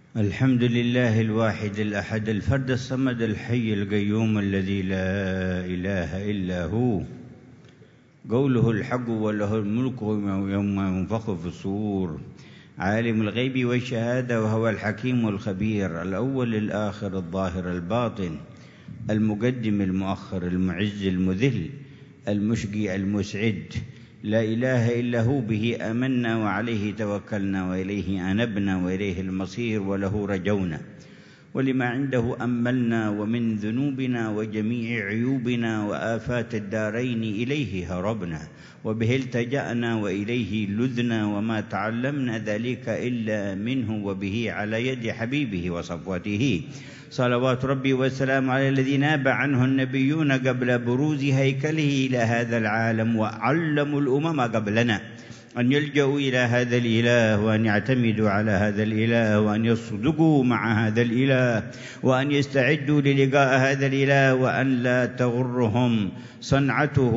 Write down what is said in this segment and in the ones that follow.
الحمد لله الواحد الأحد الفرد الصمد الحي القيوم الذي لا إله إلا هو، قوله الحق وله الملك يوم ينفخ في الصور، عالم الغيب والشهادة وهو الحكيم الخبير، الأول الآخر الظاهر الباطن، المقدم المؤخر، المعز المذل، المشقي المسعد، لا إله إلا هو، به آمنا وعليه توكلنا وإليه أنبنا وإليه المصير وله رجونا، ولما عنده أملنا، ومن ذنوبنا وجميع عيوبنا وآفات الدارين إليه هربنا، وبه التجأنا وإليه لذنا، وما تعلمنا ذلك إلا منه وبه على يد حبيبه وصفوته، صلوات ربي والسلام على الذي ناب عنه النبيون قبل بروز هيكله إلى هذا العالم، وعلموا الأمم قبلنا أن يلجأوا إلى هذا الإله، وأن يعتمدوا على هذا الإله، وأن يصدقوا مع هذا الإله، وأن يستعدوا للقاء هذا الإله، وأن لا تغرهم صنعته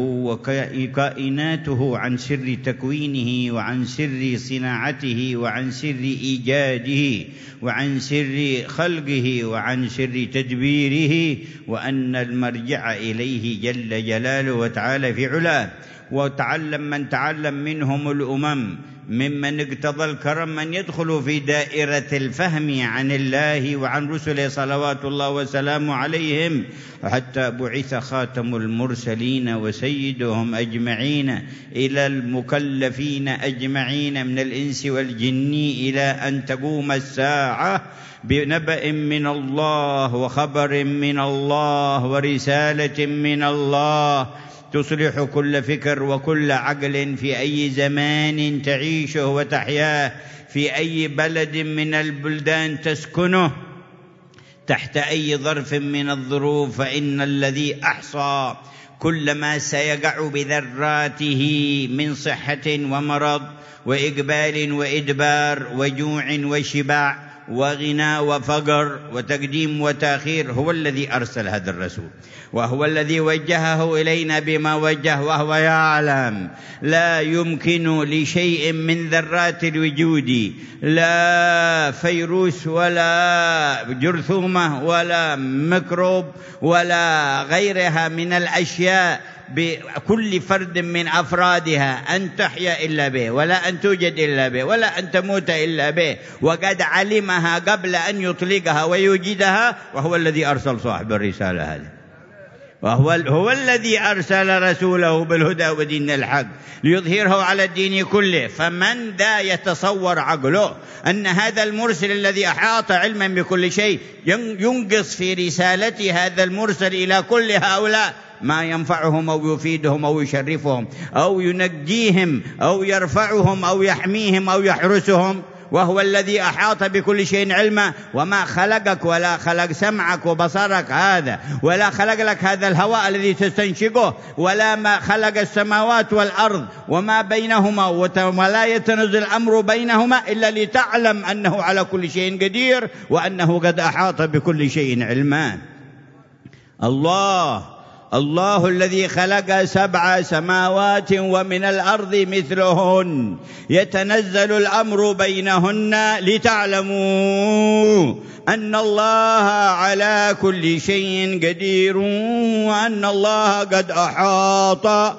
وكائناته عن سر تكوينه، وعن سر صناعته، وعن سر إيجاده، وعن سر خلقه، وعن سر تدبيره، وأن المرجع إليه جل جلاله وتعالى في علاه. وتعلم من تعلم منهم الأمم ممن اقتضى الكرم من يدخل في دائرة الفهم عن الله وعن رسله صلوات الله وسلامه عليهم، حتى بعث خاتم المرسلين وسيدهم أجمعين إلى المكلفين أجمعين من الإنس والجن، إلى أن تقوم الساعة بنبأ من الله وخبر من الله ورسالة من الله تصلح كل فكر وكل عقل في أي زمان تعيشه وتحياه، في أي بلد من البلدان تسكنه، تحت أي ظرف من الظروف، فإن الذي أحصى كل ما سيقع بذراته من صحة ومرض وإقبال وإدبار وجوع وشباع وغنى وفقر وتقديم وتأخير هو الذي أرسل هذا الرسول، وهو الذي وجهه إلينا بما وجه، وهو يعلم لا يمكن لشيء من ذرات الوجود، لا فيروس ولا جرثومة ولا ميكروب ولا غيرها من الأشياء بكل فرد من أفرادها أن تحيا إلا به، ولا أن توجد إلا به، ولا أن تموت إلا به، وقد علمها قبل أن يطلقها ويوجدها، وهو الذي أرسل صاحب الرسالة هذه، وهو الذي أرسل رسوله بالهدى ودين الحق ليظهره على الدين كله. فمن ذا يتصور عقله أن هذا المرسل الذي أحاط علما بكل شيء ينقص في رسالة هذا المرسل إلى كل هؤلاء ما ينفعهم أو يفيدهم أو يشرفهم أو ينجيهم أو يرفعهم أو يحميهم أو يحرسهم، وهو الذي أحاط بكل شيء علما، وما خلقك ولا خلق سمعك وبصرك هذا، ولا خلق لك هذا الهواء الذي تستنشقه، ولا ما خلق السماوات والأرض وما بينهما، ولا يتنزل الأمر بينهما إلا لتعلم أنه على كل شيء قدير، وأنه قد أحاط بكل شيء علما. الله الذي خلق 7 سماوات ومن الأرض مثلهن يتنزل الأمر بينهن لتعلموا أن الله على كل شيء قدير، وأن الله قد أحاط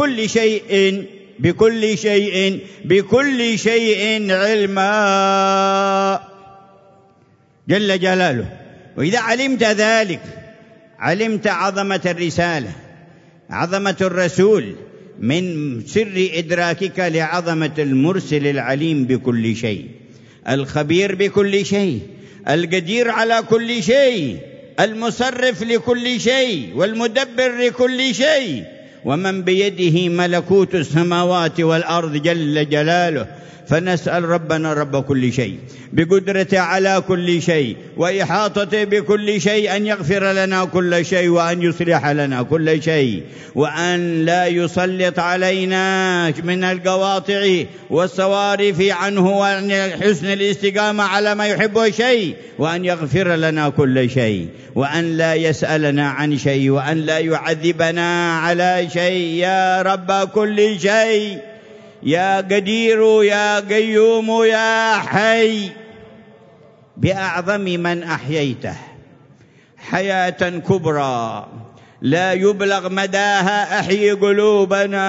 بكل شيء علما جل جلاله. وإذا علمت ذلك علمت عظمة الرسالة، عظمة الرسول، من سر إدراكك لعظمة المرسل العليم بكل شيء، الخبير بكل شيء، القدير على كل شيء، المصرف لكل شيء، والمدبر لكل شيء، ومن بيده ملكوت السماوات والأرض جل جلاله. فنسأل ربنا رب كل شيء بقدرته على كل شيء وإحاطته بكل شيء أن يغفر لنا كل شيء، وأن يصلح لنا كل شيء، وأن لا يسلط علينا من القواطع والصوارف عنه، وأن حسن الاستقامة على ما يحبه شيء، وأن يغفر لنا كل شيء، وأن لا يسألنا عن شيء، وأن لا يعذبنا على شيء. يا رب كل شيء، يا قدير يا قيوم يا حي، بأعظم من أحييته حياة كبرى لا يبلغ مداها، أحيي قلوبنا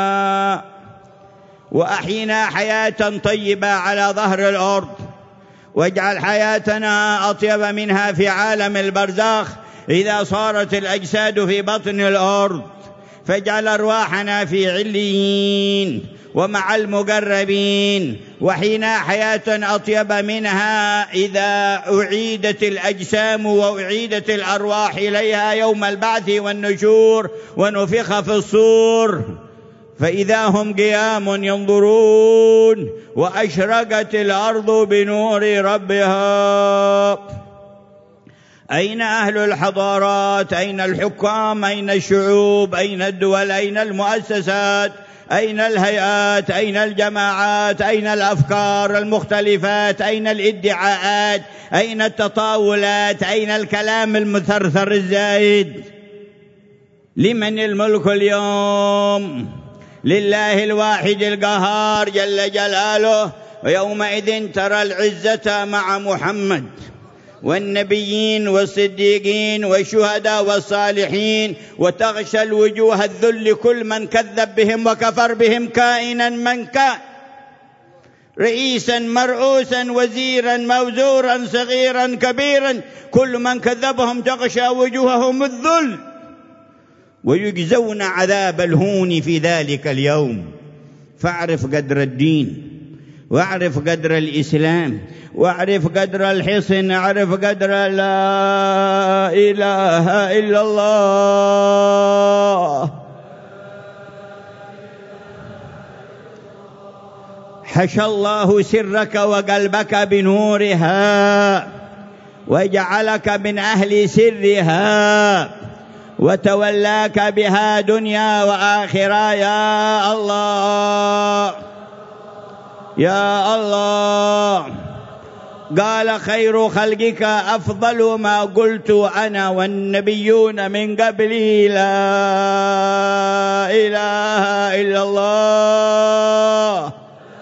وأحينا حياة طيبة على ظهر الأرض، واجعل حياتنا أطيب منها في عالم البرزخ إذا صارت الأجساد في بطن الأرض، فاجعل أرواحنا في عليين ومع المقربين، وحينا حياة أطيب منها إذا أعيدت الأجسام وأعيدت الأرواح إليها يوم البعث والنشور ونفخ في الصور فإذا هم قيام ينظرون وأشرقت الأرض بنور ربها. أين أهل الحضارات؟ أين الحكام؟ أين الشعوب؟ أين الدول؟ أين المؤسسات؟ أين الهيئات؟ أين الجماعات؟ أين الأفكار المختلفات؟ أين الادعاءات؟ أين التطاولات؟ أين الكلام المثرثر الزايد؟ لمن الملك اليوم؟ لله الواحد القهار جل جلاله. ويومئذ ترى العزة مع محمد والنبيين والصديقين والشهداء والصالحين، وتغشى الوجوه الذل كل من كذب بهم وكفر بهم كائنا من كان، رئيسا مرؤوسا وزيرا موزورا صغيرا كبيرا، كل من كذبهم تغشى وجوههم الذل، ويجزون عذاب الهون في ذلك اليوم. فاعرف قدر الدين، واعرف قدر الإسلام، واعرف قدر الحصن، اعرف قدر لا إله إلا الله. حشى الله سرك وقلبك بنورها، وجعلك من أهل سرها، وتولاك بها دنيا وآخرة. يا الله يا الله. قال خير خلقك أفضل ما قلت أنا والنبيون من قبلي لا إله إلا الله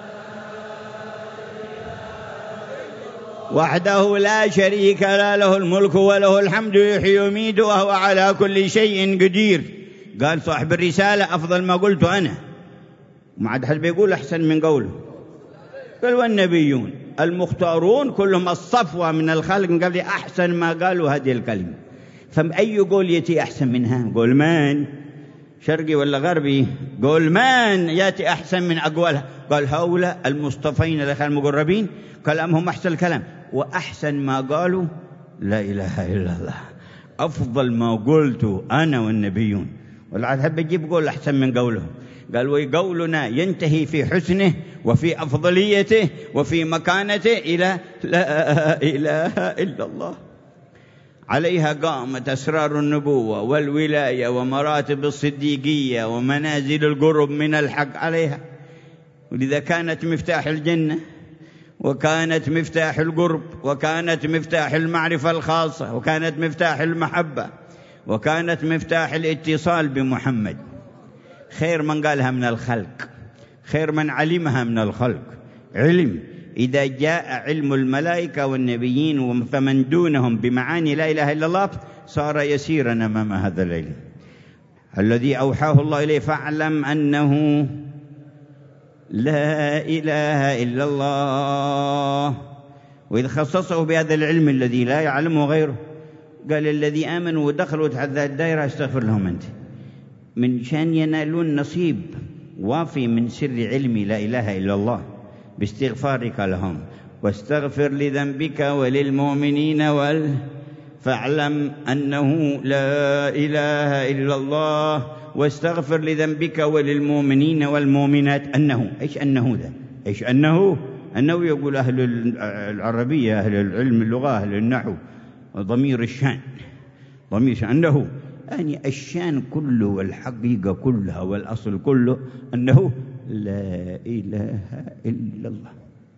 وحده لا شريك له الملك وله الحمد يحيي ويميت وهو على كل شيء قدير. قال صاحب الرسالة أفضل ما قلت أنا، ما عاد حد بيقول أحسن من قوله. قال والنبيون المختارون كلهم الصفوة من الخلق من قبل أحسن ما قالوا هذه الكلمة. فأي قول يأتي أحسن منها؟ قول من شرقي ولا غربي؟ قول من يأتي أحسن من أقوالها؟ قال هؤلاء المصطفين المقربين كلامهم أحسن الكلام، وأحسن ما قالوا لا إله إلا الله، أفضل ما قلت أنا والنبيون. والعاد حب يجيب قول أحسن من قولهم. قال وقولنا ينتهي في حسنه وفي أفضليته وفي مكانته إلى لا إله إلا الله. عليها قامت أسرار النبوة والولاية ومراتب الصديقية ومنازل القرب من الحق عليها. ولذا كانت مفتاح الجنة، وكانت مفتاح القرب، وكانت مفتاح المعرفة الخاصة، وكانت مفتاح المحبة، وكانت مفتاح الاتصال بمحمد. خير من قالها من الخلق، خير من علمها من الخلق. علم إذا جاء علم الملائكة والنبيين فمن دونهم بمعاني لا إله إلا الله صار يسيرا أمام هذا العلم الذي أوحاه الله إليه. فاعلم أنه لا إله إلا الله. وإذ خصصه بهذا العلم الذي لا يعلمه غيره، قال الذي آمنوا ودخلوا تحت الدائرة استغفر لهم أنت، من شان ينالون نصيب وافي من سر علم لا إله إلا الله باستغفارك لهم. واستغفر لذنبك وللمؤمنين فاعلم أنه لا إله إلا الله. واستغفر لذنبك وللمؤمنين والمؤمنات. أنه إيش أنه ذا؟ إيش أنه يقول أهل العربية، أهل العلم اللغة، أهل النحو، ضمير الشان، ضمير الشان. أنه يعني الشان كله والحقيقة كلها والأصل كله أنه لا إله إلا الله.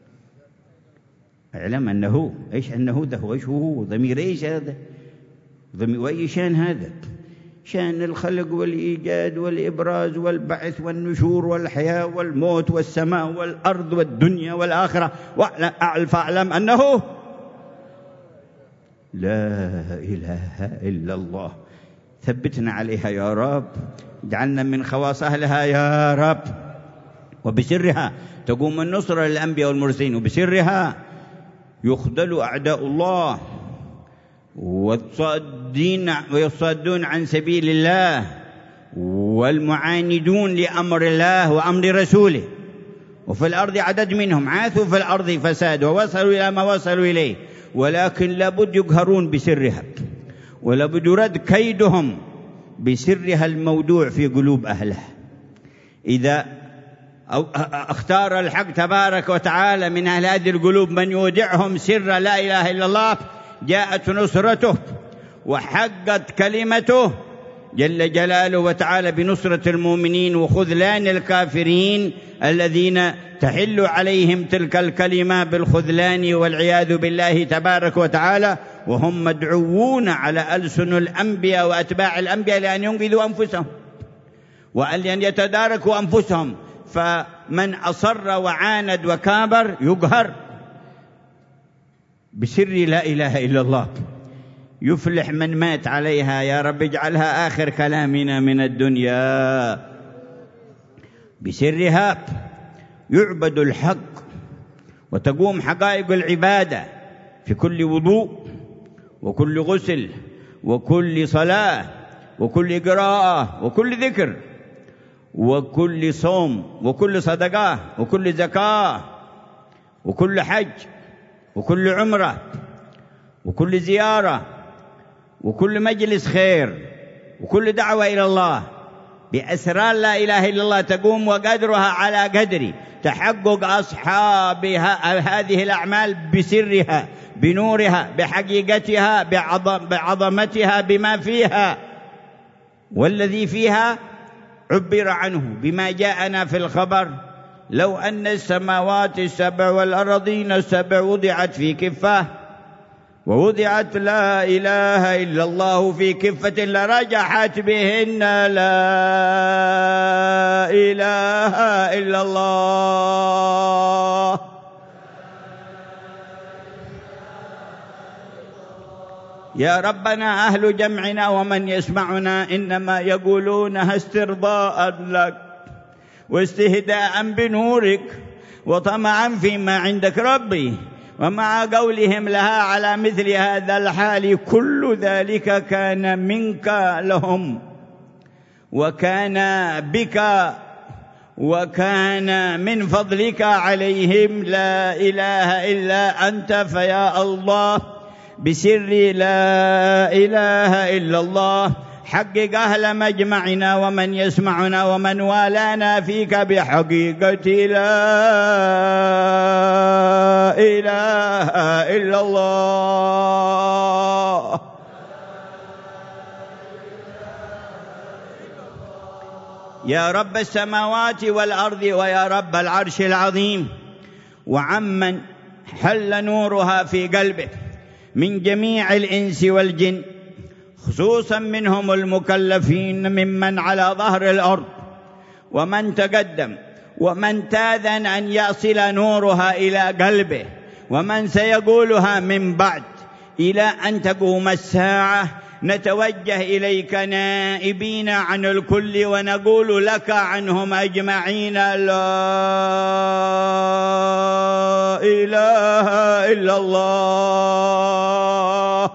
اعلم أنه إيش أنه ذا هو إيش هو ضمير إيش هذا؟ ضمير وأي شان هذا؟ شان الخلق والإيجاد والإبراز والبعث والنشور والحياة والموت والسماء والأرض والدنيا والآخرة. فاعلم أنه لا إله إلا الله. ثبتنا عليها يا رب، اجعلنا من خواص أهلها يا رب. وبسرها تقوم النصرة للأنبياء والمرسلين، وبسرها يخذل أعداء الله ويصدون عن سبيل الله والمعاندون لأمر الله وأمر رسوله. وفي الأرض عدد منهم عاثوا في الأرض فساد ووصلوا إلى ما وصلوا إليه، ولكن لابد يقهرون بسرها، ولابد يرد كيدهم بسرها المودوع في قلوب أهلها. إذا اختار الحق تبارك وتعالى من أهل هذه القلوب من يودعهم سر لا إله إلا الله، جاءت نصرته وحقت كلمته جل جلاله وتعالى بنصرة المؤمنين وخذلان الكافرين الذين تحل عليهم تلك الكلمة بالخذلان والعياذ بالله تبارك وتعالى، وهم مدعوون على ألسن الأنبياء وأتباع الأنبياء لأن ينقذوا أنفسهم وأن يتداركوا أنفسهم. فمن أصر وعاند وكابر يقهر بسر لا إله إلا الله. يفلح من مات عليها يا رب، اجعلها آخر كلامنا من الدنيا. بسرها يعبد الحق وتقوم حقائق العبادة في كل وضوء وكل غسل وكل صلاة وكل قراءة وكل ذكر وكل صوم وكل صدقة وكل زكاة وكل حج وكل عمرة وكل زيارة وكل مجلس خير وكل دعوة إلى الله بأسرار لا إله إلا الله، تقوم وقدرها على قدر تحقق أصحاب هذه الأعمال بسرها بنورها بحقيقتها بعظمتها بما فيها. والذي فيها عبر عنه بما جاءنا في الخبر: لو أن السماوات السبع والأرضين السبع وضعت في كفة ووضعت لا إله إلا الله في كفة لرجحت بهن لا إله إلا الله. يا ربنا أهل جمعنا ومن يسمعنا إنما يقولونها استرضاء لك واستهداء بنورك وطمعا فيما عندك ربي، ومع قولهم لها على مثل هذا الحال كل ذلك كان منك لهم وكان بك وكان من فضلك عليهم، لا إله إلا أنت. فيا الله بسر لا إله إلا الله حقق أهل مجمعنا ومن يسمعنا ومن والانا فيك بحقيقة لا إله إلا الله. يا رب السماوات والأرض ويا رب العرش العظيم، وعمن حل نورها في قلبه من جميع الإنس والجن، خصوصا منهم المكلفين ممن على ظهر الأرض ومن تقدم ومن تاذن أن يصل نورها إلى قلبه ومن سيقولها من بعد إلى أن تقوم الساعة. نتوجه إليك نائبين عن الكل ونقول لك عنهم أجمعين لا إله إلا الله.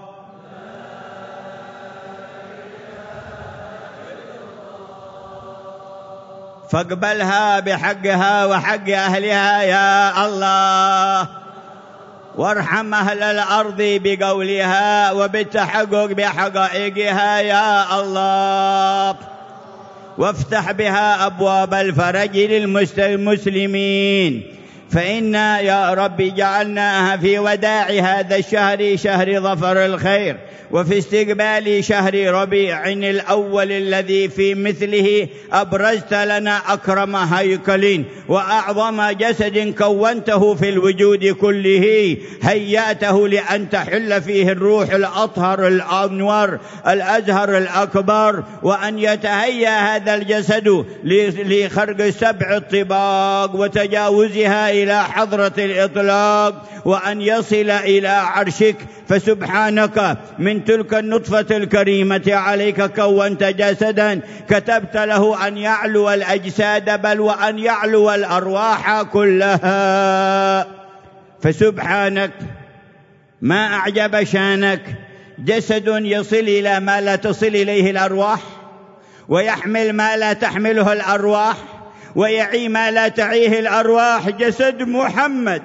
فاقبلها بحقها وحق أهلها يا الله، وارحم أهل الأرض بقولها وبالتحقق بحقائقها يا الله، وافتح بها أبواب الفرج للمسلمين. فإنا يا رب جعلناها في وداع هذا الشهر، شهر ظفر الخير، وفي استقبال شهر ربيع الأول الذي في مثله أبرزت لنا أكرم هيكل وأعظم جسد كونته في الوجود كله، هيأته لأن تحل فيه الروح الأطهر الأنور الأزهر الأكبر، وأن يتهيأ هذا الجسد لخرق 7 الطباق وتجاوزها إلى حضرة الإطلاق وأن يصل إلى عرشك. فسبحانك من تلك النطفة الكريمة عليك كونت جسدا كتبت له أن يعلو الأجساد بل وأن يعلو الأرواح كلها. فسبحانك ما أعجب شانك، جسد يصل إلى ما لا تصل إليه الأرواح، ويحمل ما لا تحمله الأرواح، ويعي ما لا تعيه الأرواح. جسد محمد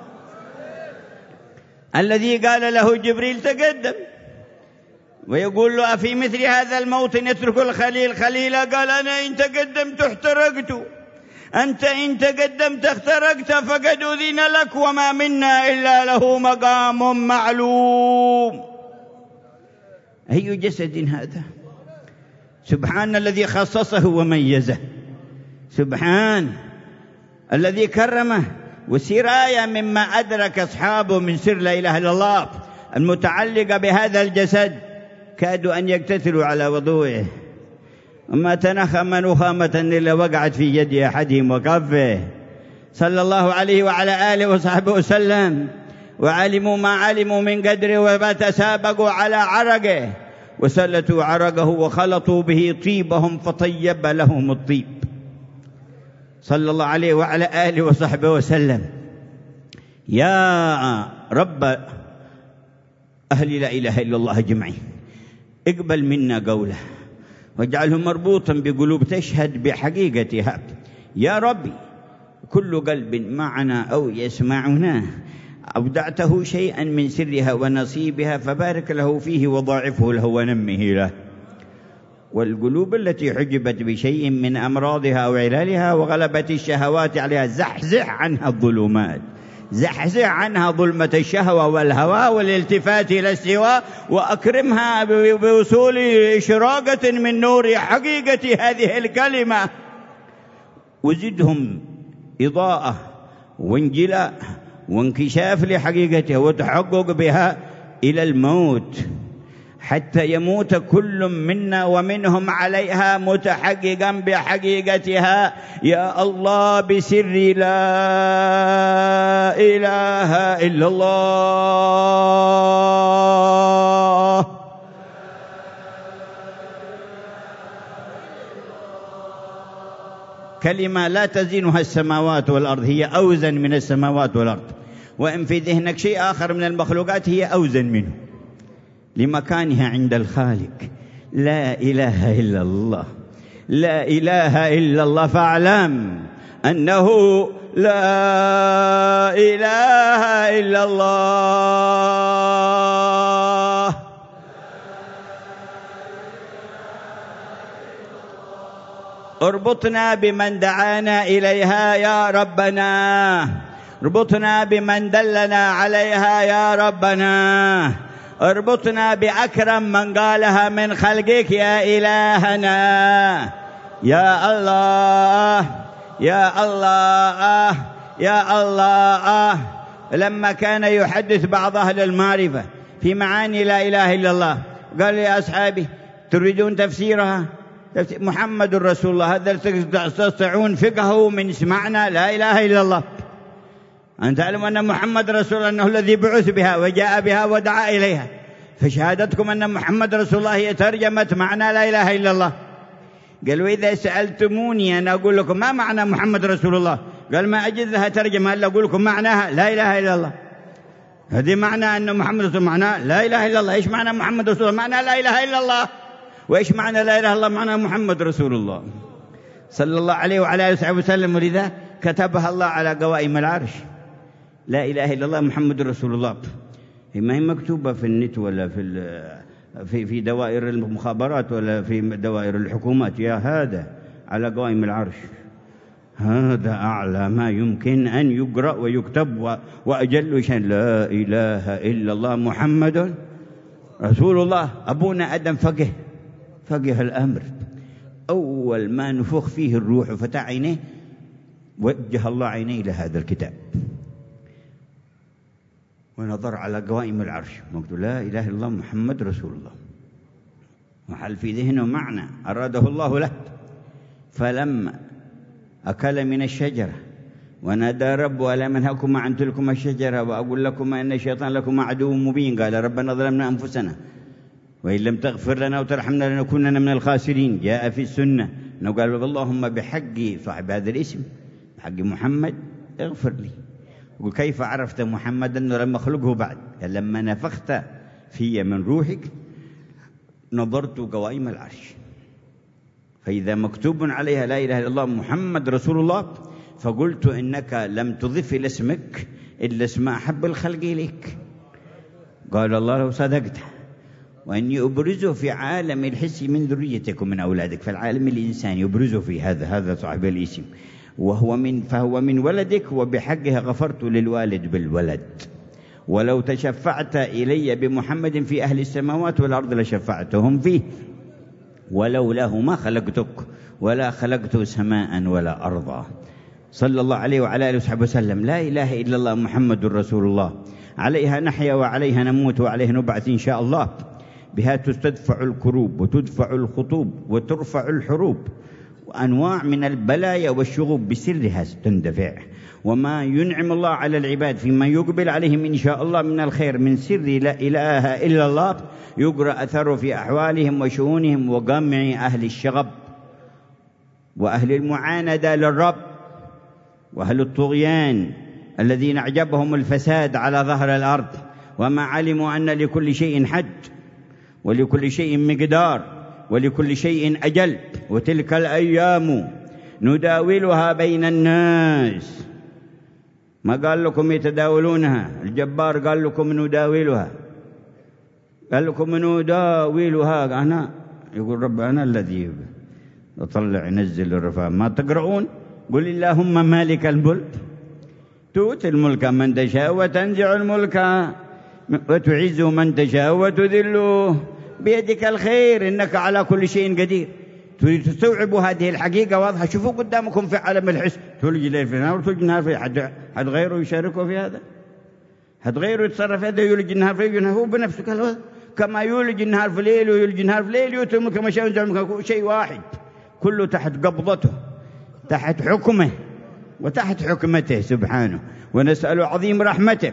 الذي قال له جبريل تقدم ويقول له أفي مثل هذا الموطن يترك الخليل خليلا؟ قال أنا إن تقدمت احترقت، أنت إن تقدمت اخترقت، فقد أذن لك وما منا إلا له مقام معلوم. أي جسد هذا؟ سبحان الذي خصصه وميزه، سبحان الذي كرمه. وسراية مما أدرك أصحابه من سر لا إله إلا الله المتعلقة بهذا الجسد كادوا أن يقتتلوا على وضوئه، وما تنخم نخامة إلا وقعت في يد أحدهم وكفه، صلى الله عليه وعلى آله وصحبه وسلم. وعلموا ما علموا من قدره وتسابقوا على عرقه وسلتوا عرقه وخلطوا به طيبهم فطيب لهم الطيب، صلى الله عليه وعلى آله وصحبه وسلم. يا رب أهل لا إله إلا الله أجمعين، اقبل منا قوله واجعله مربوطا بقلوب تشهد بحقيقتها. يا ربي كل قلب معنا أو يسمعنا أودعته شيئا من سرها ونصيبها فبارك له فيه وضاعفه له ونمه له. والقلوب التي حجبت بشيء من أمراضها أو علالها وغلبت الشهوات عليها زحزح عنها الظلمات، زحزح عنها ظلمة الشهوة والهوى والالتفات إلى السواء، وأكرمها بوصول إشراقة من نور حقيقة هذه الكلمة، وزدهم إضاءة وانجلاء وانكشاف لحقيقتها وتحقق بها إلى الموت، حتى يموت كل منا ومنهم عليها متحققا بحقيقتها. يا الله بسر لا إله إلا الله. كلمة لا تزينها السماوات والأرض، هي أوزن من السماوات والأرض، وإن في ذهنك شيء آخر من المخلوقات هي أوزن منه لمكانها عند الخالق. لا إله إلا الله، لا إله إلا الله، فاعلم أنه لا إله إلا الله. اربطنا بمن دعانا إليها يا ربنا، اربطنا بمن دلنا عليها يا ربنا، اربطنا بأكرم من قالها من خلقك يا إلهنا. يا الله يا الله يا الله. لما كان يحدث بعض أهل المعرفة في معاني لا إله إلا الله قال يا أصحابي تريدون تفسيرها؟ محمد رسول الله، هذا تستطيعون فقهه من اسمعنا لا إله إلا الله. أن تعلم أن محمد رسول الله أنه الذي بعث بها وجاء بها ودعا إليها، فشهادتكم أن محمد رسول الله هي ترجمة معنى لا إله إلا الله. قالوا إذا سألتموني أنا أقول لكم ما معنى محمد رسول الله، قال ما أجد لها ترجمة إلا أقول لكم معناها لا إله إلا الله. هذه معنى أن محمد رسول الله معناه لا إله إلا الله. إيش معنى محمد رسول الله؟ معنى لا إله إلا الله. وإيش معنى لا إله إلا الله؟ معنى محمد رسول الله صلى الله عليه وعلى آله وسلم. ولذا كتبها الله على قوائم العرش، لا إله إلا الله محمد رسول الله. هي ما هي مكتوبة في النت ولا في دوائر المخابرات ولا في دوائر الحكومات، يا هذا على قوائم العرش. هذا أعلى ما يمكن أن يقرأ ويكتب وأجل شيء لا إله إلا الله محمد رسول الله. أبونا آدم فقه الأمر، أول ما نفخ فيه الروح وفتح عينيه وجه الله عينيه إلى هذا الكتاب ونظر على قوائم العرش مكتوب لا إله إلا الله محمد رسول الله، وحل في ذهنه معنى أراده الله له. فلما أكل من الشجرة ونادى ربه ألم أنهكما عن تلكما الشجرة وأقول لكما إن الشيطان لكما عدو مبين. قال ربنا ظلمنا أنفسنا وإن لم تغفر لنا وترحمنا لنكونن من الخاسرين. جاء في السنة أنه قال اللهم بحق صاحب هذا الاسم بحق محمد اغفر لي. وكيف عرفت محمدا أنه لم أخلقه بعد؟ قال لما نفخت في من روحك نظرت قوائم العرش فإذا مكتوب عليها لا إله إلا الله محمد رسول الله فقلت إنك لم تضف إلى اسمك إلا اسم أحب الخلق إليك. قال الله لو صدقت وإني أبرزه في عالم الحس من ذريتك ومن أولادك. فالعالم الإنساني يبرزه في هذا صاحب الاسم فهو من ولدك وبحقها غفرت للوالد بالولد. ولو تشفعت إلي بمحمد في أهل السماوات والأرض لشفعتهم فيه ولولاه ما خلقتك ولا خلقت سماء ولا أرضا. صلى الله عليه وعلى آله وصحبه وسلم. لا إله إلا الله محمد رسول الله. عليها نحيا وعليها نموت وعليها نبعث إن شاء الله. بها تستدفع الكروب وتدفع الخطوب وترفع الحروب وأنواع من البلايا والشغوب بسرها تندفع. وما ينعم الله على العباد فيما يقبل عليهم إن شاء الله من الخير من سر لا إله إلا الله يقرأ أثره في أحوالهم وشؤونهم وجمع أهل الشغب وأهل المعاندة للرب وأهل الطغيان الذين أعجبهم الفساد على ظهر الأرض وما علموا أن لكل شيء حد ولكل شيء مقدار ولكل شيء أجل وتلك الأيام نداولها بين الناس. ما قال لكم يتداولونها، الجبار قال لكم نداولها، قال لكم نداولها. أنا يقول رب أنا الذي أطلع ينزل الرفاه. ما تقرؤون قل اللهم مالك الملك تؤتي الملك من تشاء وتنزع الملك وتعز من تشاء وتذل بيدك الخير إنك على كل شيء قدير. تريد تستوعبوا هذه الحقيقة واضحة. شوفوا قدامكم في عالم الحس تولج الليل في النهار وتولج النهار في حد غيره يشاركه في هذا؟ حد غيره يتصرف هذا؟ يولج النهار في الليل هو بنفسه قال كما يولج النهار في الليل ويولج النهار في الليل يؤتي الملك من يشاء شيء واحد كله تحت قبضته تحت حكمه وتحت حكمته سبحانه. ونسأل عظيم رحمته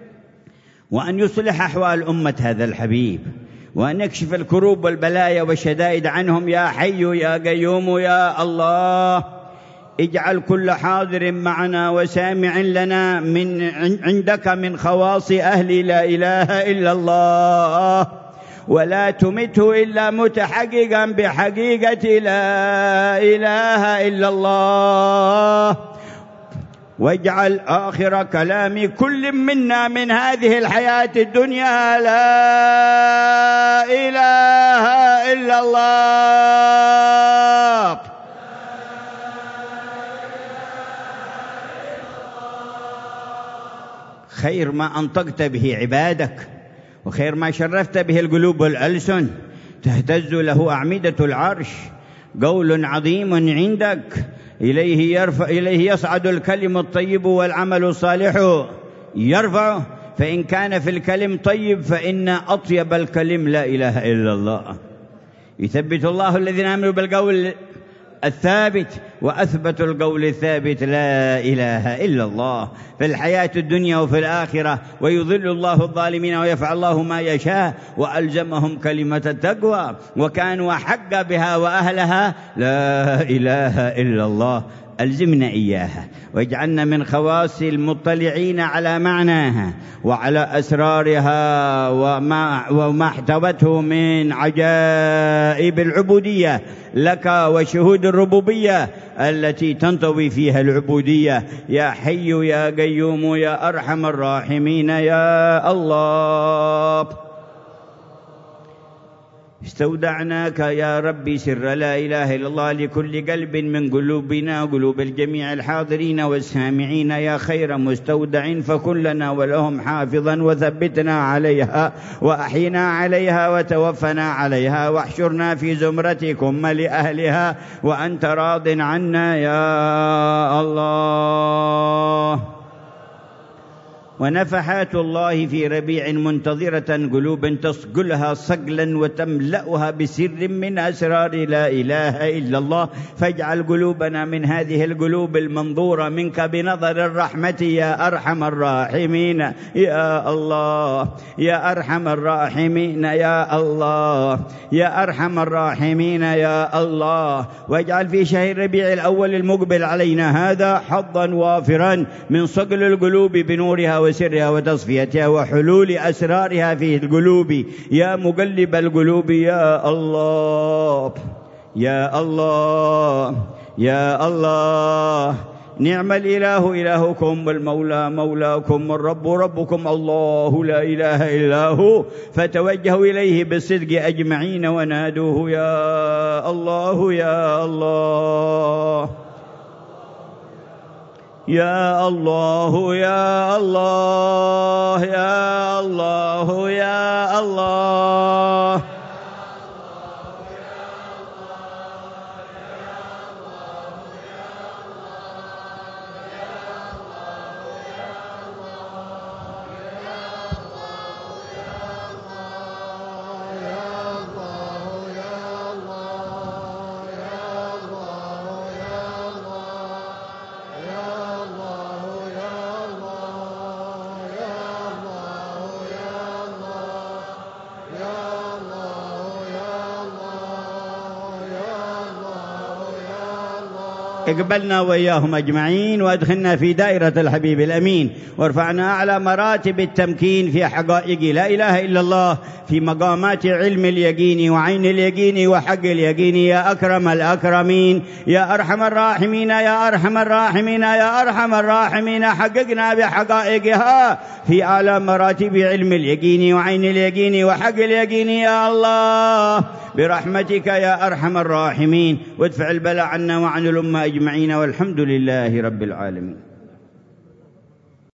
وأن يصلح أحوال أمة هذا الحبيب وأن يكشف الكروب والبلايا والشدائد عنهم. يا حي يا قيوم يا الله اجعل كل حاضر معنا وسامع لنا من عندك من خواص أهل لا إله إلا الله ولا تمته إلا متحققا بحقيقة لا إله إلا الله. واجعل آخر كلام كل منا من هذه الحياة الدنيا لا إله إلا الله. خير ما أنطقت به عبادك وخير ما شرفت به القلوب والألسن تهتز له أعمدة العرش. قول عظيم عندك إليه يصعد الكلم الطيب والعمل الصالح يرفعه. فإن كان في الكلم طيب فإن أطيب الكلم لا إله إلا الله. يثبت الله الذين آمنوا بالقول الثابت وأثبت القول الثابت لا إله إلا الله في الحياة الدنيا وفي الآخرة. ويضل الله الظالمين ويفعل الله ما يشاء. وألزمهم كلمة التقوى وكانوا أحق بها وأهلها لا إله إلا الله. ألزمنا إياها واجعلنا من المطلعين على معناها وعلى أسرارها وما احتوته من عجائب العبودية لك وشهود الربوبية التي تنطوي فيها العبودية. يا حي يا قيوم يا أرحم الراحمين يا الله. استودعناك يا ربي سر لا إله إلا الله لكل قلب من قلوبنا وقلوب الجميع الحاضرين والسامعين يا خير مستودع فكن لنا ولهم حافظا وثبتنا عليها وأحينا عليها وتوفنا عليها واحشرنا في زمرتكم لأهلها وأنت راض عنا يا الله. ونفحات الله في ربيع منتظرة قلوب تصقلها صقلا وتملأها بسر من أسرار لا إله إلا الله. فاجعل قلوبنا من هذه القلوب المنظورة منك بنظر الرحمة يا أرحم الراحمين يا الله، يا أرحم الراحمين يا الله، يا أرحم الراحمين يا الله. واجعل في شهر ربيع الأول المقبل علينا هذا حظا وافرا من صقل القلوب بنورها وسرها وتصفيتها وحلول أسرارها في القلوب يا مقلب القلوب يا الله، يا الله، يا الله. نعم الإله إلهكم والمولى مولاكم والرب ربكم الله لا إله إلا هو. فتوجهوا إليه بالصدق أجمعين ونادوه يا الله، يا الله، يا الله، يا الله، يا الله، يا الله. اقبلنا وإياهم أجمعين وأدخلنا في دائرة الحبيب الأمين، وارفعنا أعلى مراتب التمكين في حقائق لا إله إلا الله، في مقامات علم اليقين وعين اليقين وحق اليقين يا أكرم الأكرمين يا أرحم الراحمين يا أرحم الراحمين يا أرحم الراحمين. حققنا بحقائقها في أعلى مراتب علم اليقين وعين اليقين وحق اليقين يا الله برحمتك يا أرحم الراحمين. وادفع البلاء عنا وعن الأمة أجمعين، والحمد لله رب العالمين.